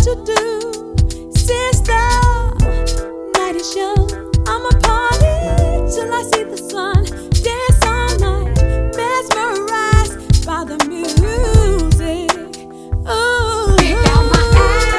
to do, sister. Night is young, I'ma party till I see the sun. Dance all night, mesmerized by the music. Ooh. Pick out my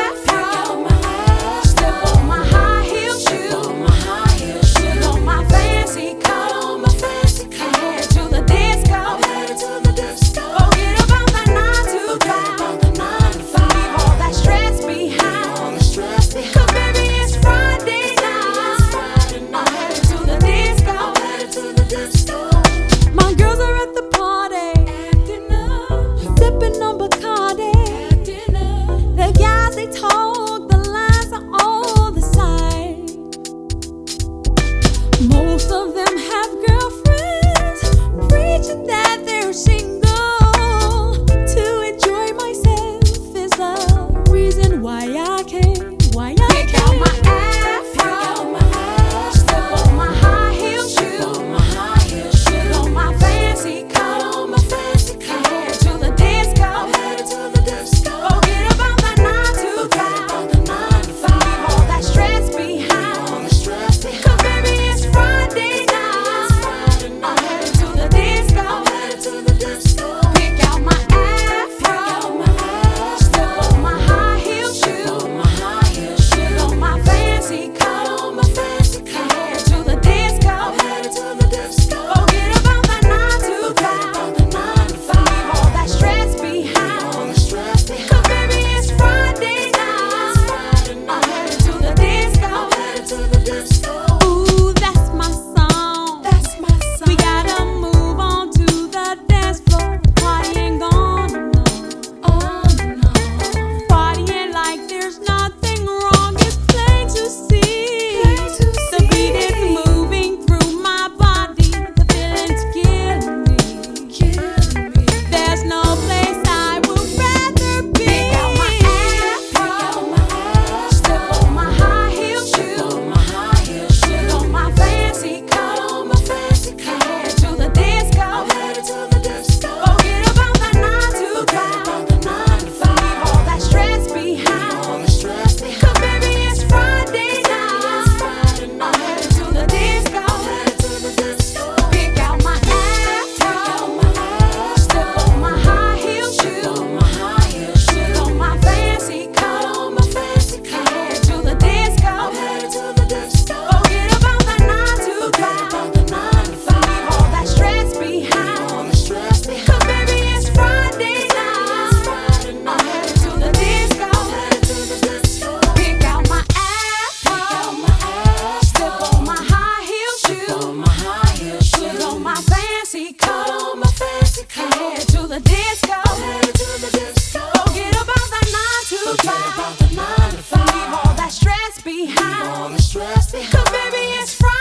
afro, step on my high heel shoe, put on my fancy coat, head to the disco, forget about that 9 to 5, leave all that stress behind, 'cause baby it's Friday night, I'm headed to the disco. My girls are at the party, sipping on Bacardi. The guys they talk, the lines are all the same. Most of them have girlfriends, preaching that they're single. To enjoy myself is the reason why I came. Pick out my afro, step on my high heel shoe, put on my fancy coat, head to the disco, forget about that 9 to 5, leave all that stress behind, 'cause baby it's Friday night, I'm headed to the disco. Pick out my afro, step on my high heel shoe, put on my fancy coat, head to the disco, forget about that 9 to 5, leave all that stress behind, 'cause baby it's Friday night, I'm headed to the disco. Ooh, that's my song. We gotta move on to the dance floor. Party ain't gone on. Partying like there's nothing wrong. It's plain to see. The beat is moving through my body. The feeling's killing me. There's no place I would rather be. Pick out my afro, step on my high heel shoe, put on my fancy coat, head to the disco, forget about that 9 to 5, leave all that stress behind, 'cause baby it's Friday night, I'm headed to the disco. Pick out my afro, step on my high heel shoe, put on my fancy coat, head to the disco, forget about that 9 to 5, leave all that stress behind, 'cause baby it's Friday night, I'm headed to the disco. Pick out my afro, step on my high heel shoe, put on my fancy coat, head to the disco, forget about that 9 to 5, leave all that stress behind, 'cause baby it's Friday.